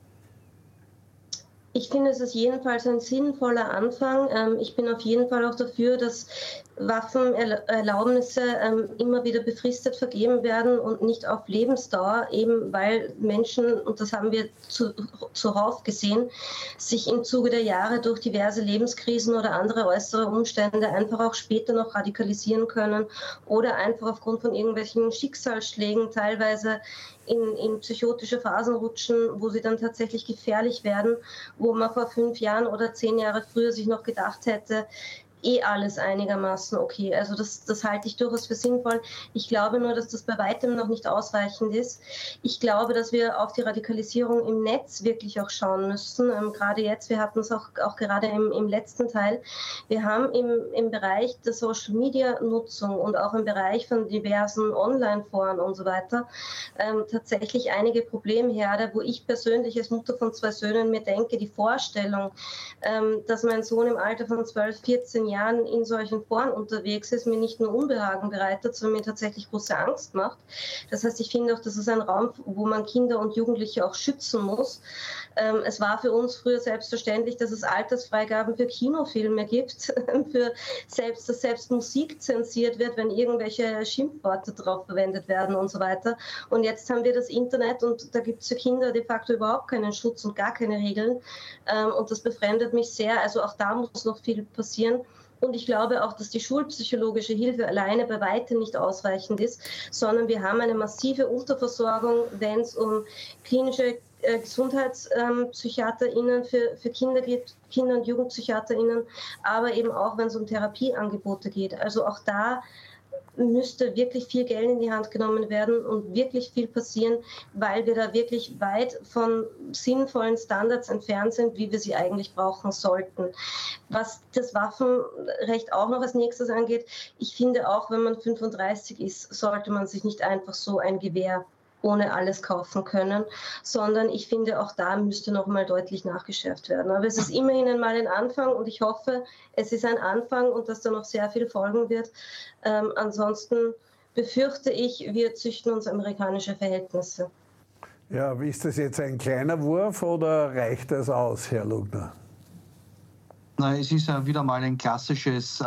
Ich finde, es ist jedenfalls ein sinnvoller Anfang. Ich bin auf jeden Fall auch dafür, dass Waffenerlaubnisse immer wieder befristet vergeben werden und nicht auf Lebensdauer, eben weil Menschen, und das haben wir zuhauf gesehen, sich im Zuge der Jahre durch diverse Lebenskrisen oder andere äußere Umstände einfach auch später noch radikalisieren können oder einfach aufgrund von irgendwelchen Schicksalsschlägen teilweise in psychotische Phasen rutschen, wo sie dann tatsächlich gefährlich werden, wo man vor 5 Jahren oder 10 Jahre früher sich noch gedacht hätte, alles einigermaßen okay. Also das halte ich durchaus für sinnvoll. Ich glaube nur, dass das bei weitem noch nicht ausreichend ist. Ich glaube, dass wir auf die Radikalisierung im Netz wirklich auch schauen müssen. Gerade jetzt, wir hatten es auch gerade im letzten Teil, wir haben im Bereich der Social-Media-Nutzung und auch im Bereich von diversen Online-Foren und so weiter tatsächlich einige Problemherde, wo ich persönlich als Mutter von 2 Söhnen mir denke, die Vorstellung, dass mein Sohn im Alter von 12, 14 Jahren in solchen Foren unterwegs ist, mir nicht nur Unbehagen bereitet, sondern mir tatsächlich große Angst macht. Das heißt, ich finde auch, das ist ein Raum, wo man Kinder und Jugendliche auch schützen muss. Es war für uns früher selbstverständlich, dass es Altersfreigaben für Kinofilme gibt, dass selbst Musik zensiert wird, wenn irgendwelche Schimpfworte drauf verwendet werden und so weiter. Und jetzt haben wir das Internet und da gibt es für Kinder de facto überhaupt keinen Schutz und gar keine Regeln. Und das befremdet mich sehr. Also auch da muss noch viel passieren. Und ich glaube auch, dass die schulpsychologische Hilfe alleine bei weitem nicht ausreichend ist, sondern wir haben eine massive Unterversorgung, wenn es um klinische GesundheitspsychiaterInnen für Kinder geht, Kinder- und JugendpsychiaterInnen, aber eben auch, wenn es um Therapieangebote geht. Also auch da müsste wirklich viel Geld in die Hand genommen werden und wirklich viel passieren, weil wir da wirklich weit von sinnvollen Standards entfernt sind, wie wir sie eigentlich brauchen sollten. Was das Waffenrecht auch noch als nächstes angeht, ich finde auch, wenn man 35 ist, sollte man sich nicht einfach so ein Gewehr ohne alles kaufen können, sondern ich finde, auch da müsste noch mal deutlich nachgeschärft werden. Aber es ist immerhin einmal ein Anfang und ich hoffe, es ist ein Anfang und dass da noch sehr viel folgen wird. Ansonsten befürchte ich, wir züchten uns amerikanische Verhältnisse.
Ja, ist das jetzt ein kleiner Wurf oder reicht das aus, Herr Lugner?
Es ist wieder mal ein klassisches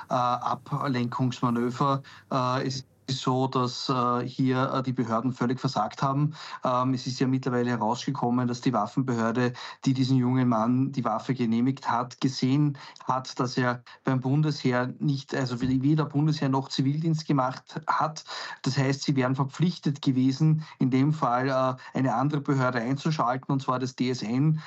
Ablenkungsmanöver. Es ist so, dass hier die Behörden völlig versagt haben. Es ist ja mittlerweile herausgekommen, dass die Waffenbehörde, die diesen jungen Mann die Waffe genehmigt hat, gesehen hat, dass er beim Bundesheer nicht, also weder Bundesheer noch Zivildienst gemacht hat. Das heißt, sie wären verpflichtet gewesen, in dem Fall eine andere Behörde einzuschalten, und zwar das DSN,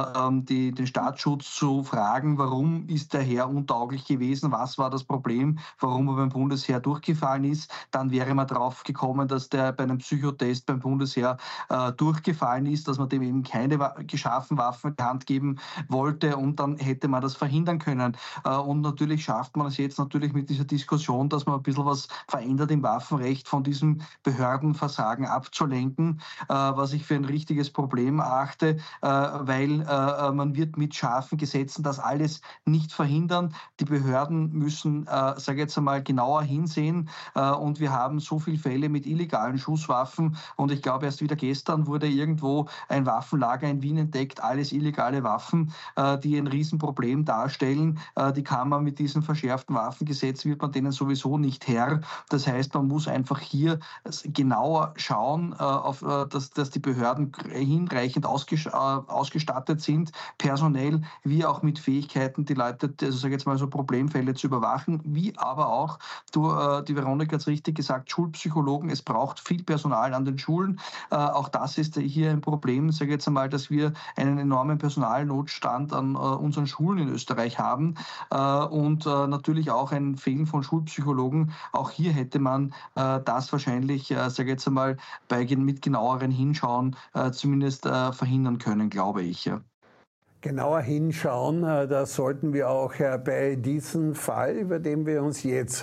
den Staatsschutz zu fragen, warum ist der Herr untauglich gewesen, was war das Problem, warum er beim Bundesheer durchgefallen ist. Dann wäre man drauf gekommen, dass der bei einem Psychotest beim Bundesheer durchgefallen ist, dass man dem eben keine gescharfen Waffen in die Hand geben wollte, und dann hätte man das verhindern können. Und natürlich schafft man es jetzt natürlich mit dieser Diskussion, dass man ein bisschen was verändert im Waffenrecht, von diesem Behördenversagen abzulenken, was ich für ein richtiges Problem erachte, weil man wird mit scharfen Gesetzen das alles nicht verhindern. Die Behörden müssen, sage ich jetzt einmal, genauer hinsehen, und wir haben so viele Fälle mit illegalen Schusswaffen, und ich glaube, erst wieder gestern wurde irgendwo ein Waffenlager in Wien entdeckt, alles illegale Waffen, die ein Riesenproblem darstellen. Die kann man mit diesem verschärften Waffengesetz, wird man denen sowieso nicht Herr. Das heißt, man muss einfach hier genauer schauen, dass die Behörden hinreichend ausgestattet sind, personell wie auch mit Fähigkeiten, die Leute, also sage ich jetzt mal, so Problemfälle zu überwachen, wie aber auch, die Veronika hat es richtig gesagt, Schulpsychologen, es braucht viel Personal an den Schulen. Auch das ist hier ein Problem, sage ich jetzt einmal, dass wir einen enormen Personalnotstand an unseren Schulen in Österreich haben, und natürlich auch ein Fehlen von Schulpsychologen. Auch hier hätte man das wahrscheinlich, sage ich jetzt einmal, mit genaueren Hinschauen zumindest verhindern können, glaube ich. Ja.
Genauer hinschauen, das sollten wir auch bei diesem Fall, über den wir uns jetzt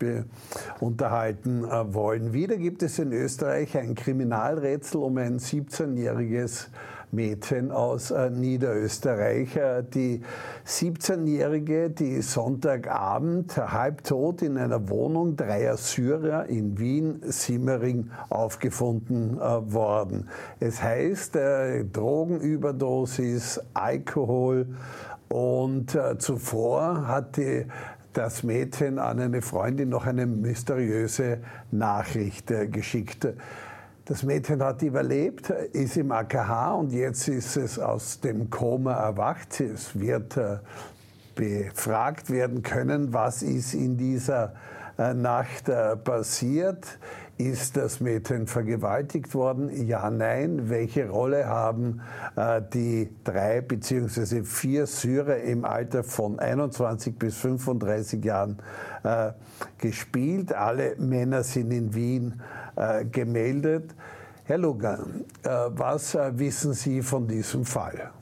unterhalten wollen. Wieder gibt es in Österreich ein Kriminalrätsel um ein 17-jähriges Mädchen aus Niederösterreich. Die 17-Jährige, die Sonntagabend halbtot in einer Wohnung dreier Syrer in Wien-Simmering aufgefunden worden. Es heißt Drogenüberdosis, Alkohol, und zuvor hat das Mädchen an eine Freundin noch eine mysteriöse Nachricht geschickt. Das Mädchen hat überlebt, ist im AKH und jetzt ist es aus dem Koma erwacht. Es wird befragt werden können, was ist in dieser Nacht passiert. Ist das Mädchen vergewaltigt worden? Ja, nein. Welche Rolle haben die 3 bzw. 4 Syrer im Alter von 21 bis 35 Jahren gespielt? Alle Männer sind in Wien gemeldet. Herr Lugner, was wissen Sie von diesem Fall?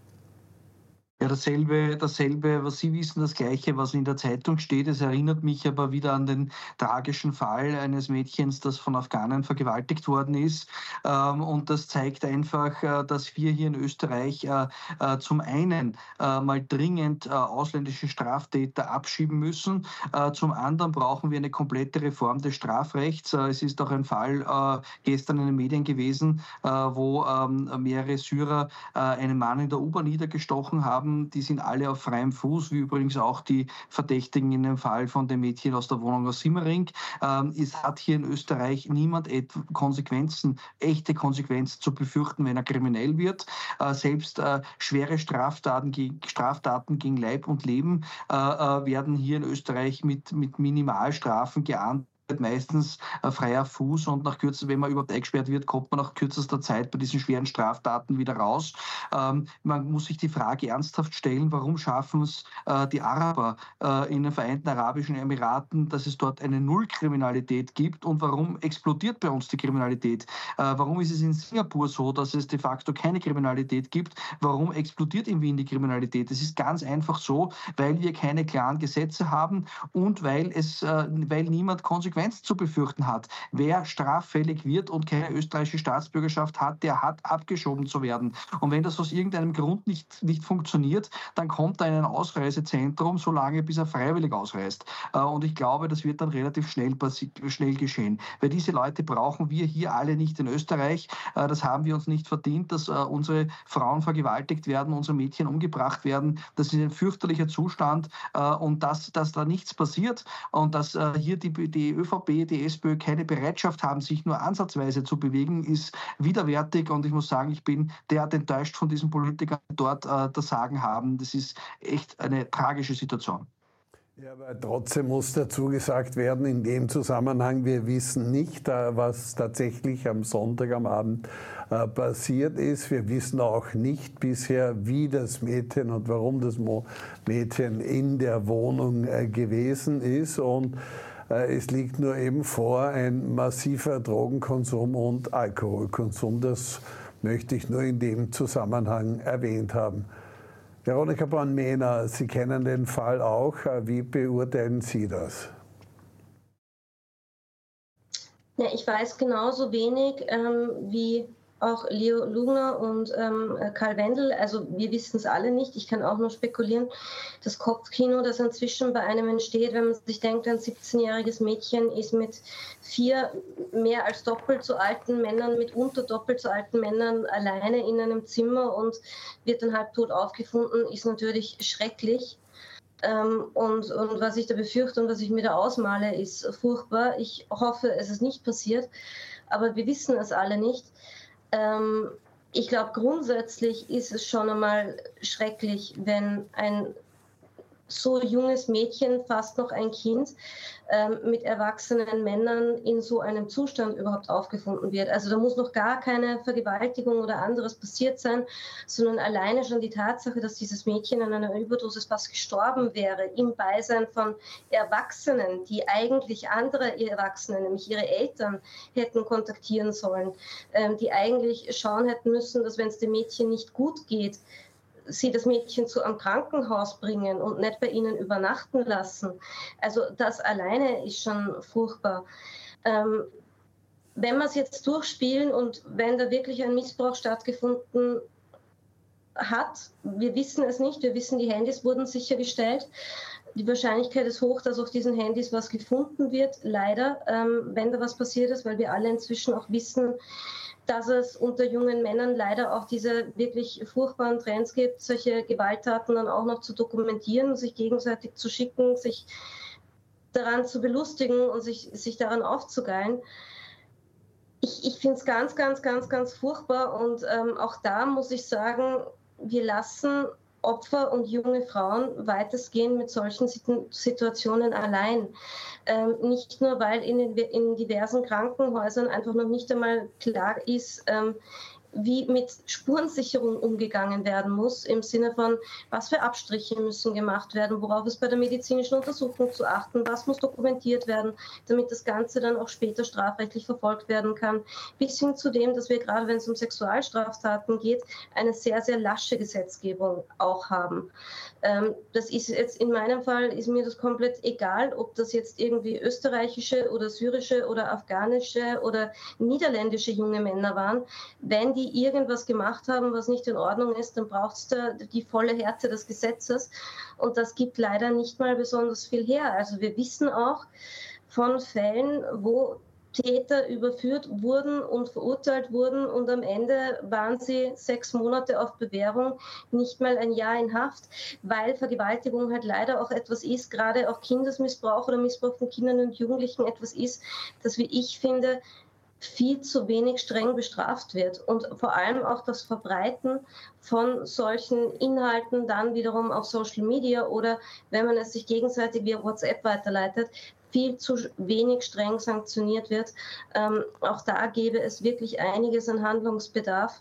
Ja, dasselbe, was Sie wissen, das Gleiche, was in der Zeitung steht. Es erinnert mich aber wieder an den tragischen Fall eines Mädchens, das von Afghanen vergewaltigt worden ist. Und das zeigt einfach, dass wir hier in Österreich zum einen mal dringend ausländische Straftäter abschieben müssen. Zum anderen brauchen wir eine komplette Reform des Strafrechts. Es ist auch ein Fall gestern in den Medien gewesen, wo mehrere Syrer einen Mann in der U-Bahn niedergestochen haben. Die sind alle auf freiem Fuß, wie übrigens auch die Verdächtigen in dem Fall von dem Mädchen aus der Wohnung aus Simmering. Es hat hier in Österreich niemand echte Konsequenzen zu befürchten, wenn er kriminell wird. Selbst schwere Straftaten gegen Leib und Leben werden hier in Österreich mit Minimalstrafen geahndet. Meistens freier Fuß und wenn man überhaupt eingesperrt wird, kommt man nach kürzester Zeit bei diesen schweren Straftaten wieder raus. Man muss sich die Frage ernsthaft stellen, warum schaffen es die Araber in den Vereinten Arabischen Emiraten, dass es dort eine Nullkriminalität gibt und warum explodiert bei uns die Kriminalität? Warum ist es in Singapur so, dass es de facto keine Kriminalität gibt? Warum explodiert in Wien die Kriminalität? Es ist ganz einfach so, weil wir keine klaren Gesetze haben und weil niemand Konsequenzen zu befürchten hat. Wer straffällig wird und keine österreichische Staatsbürgerschaft hat, der hat abgeschoben zu werden. Und wenn das aus irgendeinem Grund nicht funktioniert, dann kommt er in ein Ausreisezentrum, solange bis er freiwillig ausreist. Und ich glaube, das wird dann relativ schnell geschehen. Weil diese Leute brauchen wir hier alle nicht in Österreich. Das haben wir uns nicht verdient, dass unsere Frauen vergewaltigt werden, unsere Mädchen umgebracht werden. Das ist ein fürchterlicher Zustand. Und dass da nichts passiert und dass hier die ÖVP, die SPÖ keine Bereitschaft haben, sich nur ansatzweise zu bewegen, ist widerwärtig. Und ich muss sagen, ich bin derart enttäuscht von diesen Politikern, die dort das Sagen haben. Das ist echt eine tragische Situation.
Ja, aber trotzdem muss dazu gesagt werden, in dem Zusammenhang, wir wissen nicht, was tatsächlich am Sonntag am Abend passiert ist. Wir wissen auch nicht bisher, wie das Mädchen und warum das Mädchen in der Wohnung gewesen ist. Und es liegt nur eben vor ein massiver Drogenkonsum und Alkoholkonsum. Das möchte ich nur in dem Zusammenhang erwähnt haben. Veronika Braun-Mehner, Sie kennen den Fall auch. Wie beurteilen Sie das?
Ja, ich weiß genauso wenig wie auch Leo Lugner und Karl Wendel. Also wir wissen es alle nicht. Ich kann auch nur spekulieren. Das Kopfkino, das inzwischen bei einem entsteht, wenn man sich denkt, ein 17-jähriges Mädchen ist mit 4 mehr als doppelt so alten Männern, mitunter doppelt so alten Männern alleine in einem Zimmer und wird dann halbtot aufgefunden, ist natürlich schrecklich. Und was ich da befürchte und was ich mir da ausmale, ist furchtbar. Ich hoffe, es ist nicht passiert, aber wir wissen es alle nicht. Ich glaube, grundsätzlich ist es schon einmal schrecklich, wenn ein so junges Mädchen, fast noch ein Kind, mit erwachsenen Männern in so einem Zustand überhaupt aufgefunden wird. Also da muss noch gar keine Vergewaltigung oder anderes passiert sein, sondern alleine schon die Tatsache, dass dieses Mädchen an einer Überdosis fast gestorben wäre, im Beisein von Erwachsenen, die eigentlich andere Erwachsene, nämlich ihre Eltern, hätten kontaktieren sollen, die eigentlich schauen hätten müssen, dass wenn es dem Mädchen nicht gut geht, sie das Mädchen zu einem Krankenhaus bringen und nicht bei ihnen übernachten lassen. Also das alleine ist schon furchtbar. Wenn wir es jetzt durchspielen und wenn da wirklich ein Missbrauch stattgefunden hat, wir wissen es nicht, wir wissen, die Handys wurden sichergestellt. Die Wahrscheinlichkeit ist hoch, dass auf diesen Handys was gefunden wird, leider, wenn da was passiert ist, weil wir alle inzwischen auch wissen, dass es unter jungen Männern leider auch diese wirklich furchtbaren Trends gibt, solche Gewalttaten dann auch noch zu dokumentieren, sich gegenseitig zu schicken, sich daran zu belustigen und sich daran aufzugeilen. Ich finde es ganz, ganz, ganz, ganz furchtbar und auch da muss ich sagen, wir lassen Opfer und junge Frauen weitestgehend mit solchen Situationen allein. Nicht nur, weil in diversen Krankenhäusern einfach noch nicht einmal klar ist, wie mit Spurensicherung umgegangen werden muss, im Sinne von, was für Abstriche müssen gemacht werden, worauf ist bei der medizinischen Untersuchung zu achten, was muss dokumentiert werden, damit das Ganze dann auch später strafrechtlich verfolgt werden kann. Bis hin zu dem, dass wir gerade, wenn es um Sexualstraftaten geht, eine sehr, sehr lasche Gesetzgebung auch haben. Das ist jetzt in meinem Fall, ist mir das komplett egal, ob das jetzt irgendwie österreichische oder syrische oder afghanische oder niederländische junge Männer waren. Wenn die irgendwas gemacht haben, was nicht in Ordnung ist, dann braucht es da die volle Härte des Gesetzes. Und das gibt leider nicht mal besonders viel her. Also wir wissen auch von Fällen, wo Täter überführt wurden und verurteilt wurden und am Ende waren sie 6 Monate auf Bewährung, nicht mal ein Jahr in Haft, weil Vergewaltigung halt leider auch etwas ist, gerade auch Kindesmissbrauch oder Missbrauch von Kindern und Jugendlichen etwas ist, das, wie ich finde, viel zu wenig streng bestraft wird und vor allem auch das Verbreiten von solchen Inhalten dann wiederum auf Social Media oder wenn man es sich gegenseitig via WhatsApp weiterleitet, viel zu wenig streng sanktioniert wird. Auch da gäbe es wirklich einiges an Handlungsbedarf.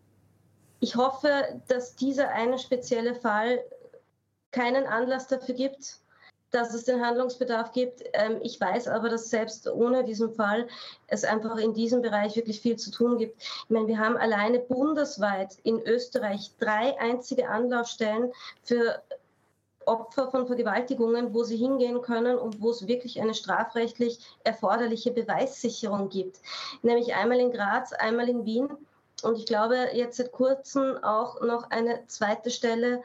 Ich hoffe, dass dieser eine spezielle Fall keinen Anlass dafür gibt, dass es den Handlungsbedarf gibt. Ich weiß aber, dass selbst ohne diesen Fall es einfach in diesem Bereich wirklich viel zu tun gibt. Ich meine, wir haben alleine bundesweit in Österreich 3 einzige Anlaufstellen für Opfer von Vergewaltigungen, wo sie hingehen können und wo es wirklich eine strafrechtlich erforderliche Beweissicherung gibt. Nämlich einmal in Graz, einmal in Wien. Und ich glaube, jetzt seit kurzem auch noch eine zweite Stelle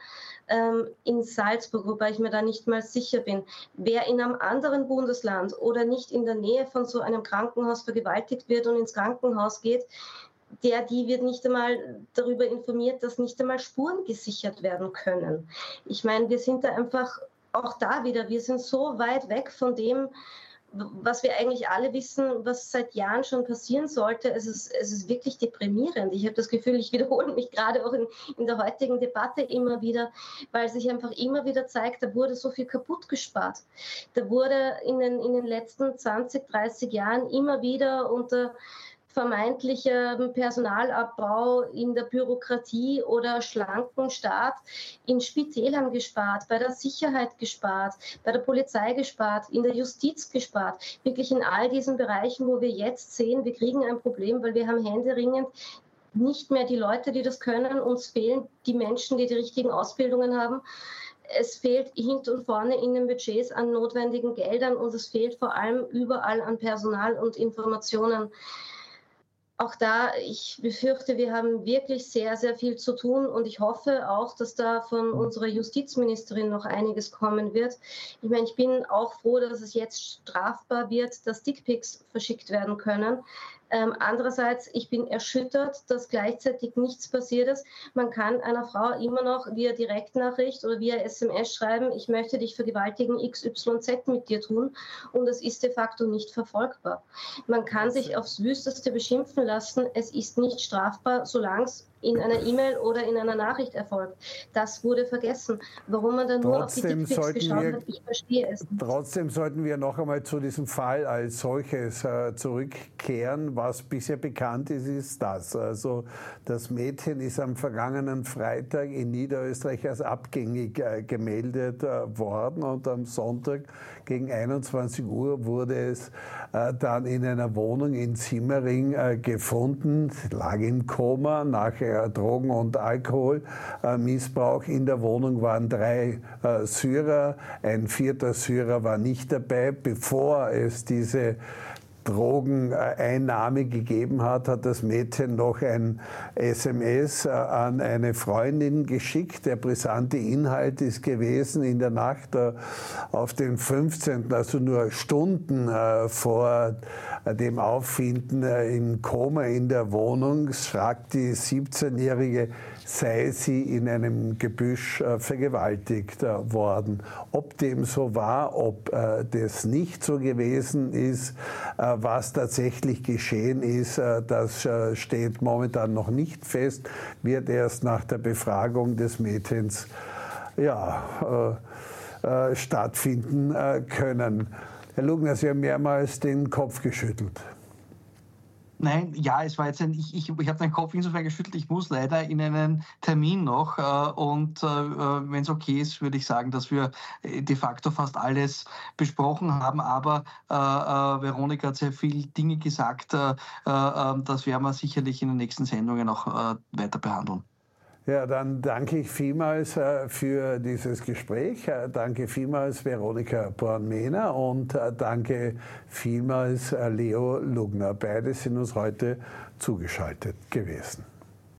in Salzburg, wobei ich mir da nicht mal sicher bin. Wer in einem anderen Bundesland oder nicht in der Nähe von so einem Krankenhaus vergewaltigt wird und ins Krankenhaus geht, die wird nicht einmal darüber informiert, dass nicht einmal Spuren gesichert werden können. Ich meine, wir sind da einfach auch da wieder, wir sind so weit weg von dem, was wir eigentlich alle wissen, was seit Jahren schon passieren sollte. Es ist wirklich deprimierend. Ich habe das Gefühl, ich wiederhole mich gerade auch in der heutigen Debatte immer wieder, weil sich einfach immer wieder zeigt, da wurde so viel kaputt gespart. Da wurde in den letzten 20, 30 Jahren immer wieder unter vermeintlicher Personalabbau in der Bürokratie oder schlanken Staat in Spitälern gespart, bei der Sicherheit gespart, bei der Polizei gespart, in der Justiz gespart. Wirklich in all diesen Bereichen, wo wir jetzt sehen, wir kriegen ein Problem, weil wir haben händeringend nicht mehr die Leute, die das können. Uns fehlen die Menschen, die die richtigen Ausbildungen haben. Es fehlt hinten und vorne in den Budgets an notwendigen Geldern und es fehlt vor allem überall an Personal und Informationen. Auch da, ich befürchte, wir haben wirklich sehr, sehr viel zu tun und ich hoffe auch, dass da von unserer Justizministerin noch einiges kommen wird. Ich meine, ich bin auch froh, dass es jetzt strafbar wird, dass Dickpics verschickt werden können. Andererseits, ich bin erschüttert, dass gleichzeitig nichts passiert ist. Man kann einer Frau immer noch via Direktnachricht oder via SMS schreiben, ich möchte dich vergewaltigen, XYZ mit dir tun und es ist de facto nicht verfolgbar. Man kann sich aufs Wüsteste beschimpfen lassen, es ist nicht strafbar, solange es in einer E-Mail oder in einer Nachricht erfolgt. Das wurde vergessen. Warum man dann nur auf die Dickpics geschaut hat, ich verstehe es nicht.
Trotzdem sollten wir noch einmal zu diesem Fall als solches zurückkehren. Was bisher bekannt ist, ist das. Also das Mädchen ist am vergangenen Freitag in Niederösterreich als abgängig gemeldet worden und am Sonntag gegen 21 Uhr wurde es dann in einer Wohnung in Simmering gefunden. Sie lag im Koma nach Drogen- und Alkoholmissbrauch. In der Wohnung waren 3 Syrer, ein 4. Syrer war nicht dabei. Bevor es diese Drogeneinnahme gegeben hat, hat das Mädchen noch ein SMS an eine Freundin geschickt. Der brisante Inhalt ist gewesen, in der Nacht auf den 15., also nur Stunden vor dem Auffinden im Koma in der Wohnung, schrak die 17-Jährige sei sie in einem Gebüsch vergewaltigt worden. Ob dem so war, ob das nicht so gewesen ist, was tatsächlich geschehen ist, das steht momentan noch nicht fest, wird erst nach der Befragung des Mädchens stattfinden können. Herr Lugner, Sie haben mehrmals den Kopf geschüttelt.
Nein, ja, es war jetzt ich habe den Kopf insofern geschüttelt, ich muss leider in einen Termin noch und wenn es okay ist, würde ich sagen, dass wir de facto fast alles besprochen haben, aber Veronika hat sehr viele Dinge gesagt, das werden wir sicherlich in den nächsten Sendungen auch weiter behandeln.
Ja, dann danke ich vielmals für dieses Gespräch. Danke vielmals Veronika Born-Mehner und danke vielmals Leo Lugner. Beide sind uns heute zugeschaltet gewesen.